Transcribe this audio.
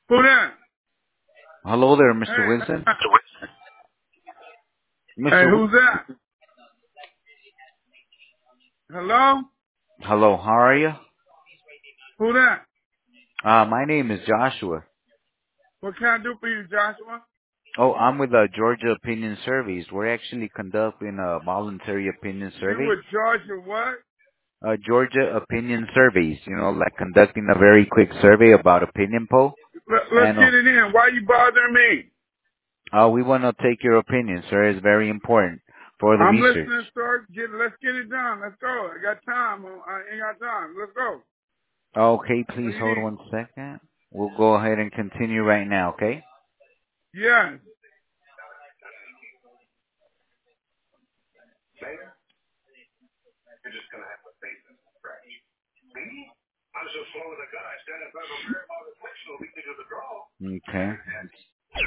Who that? Hello there, Mr. Hey, Wilson. hey, Mr. who's that? Hello? Hello, how are you? Who that? My name is Joshua. What can I do for you, Joshua? Oh, I'm with Georgia Opinion Surveys. We're actually conducting a voluntary opinion You survey. with Georgia what? Georgia Opinion Surveys, like conducting a very quick survey about opinion poll. Let's And get it in. Why you bothering me? we want to take your opinion, sir. It's very important for the I'm research. listening, sir. Let's get it done. Let's go. I got time. I ain't got time. Let's go. Okay, What please do you hold need? 1 second. We'll go ahead and continue right now, okay? Yes. Okay.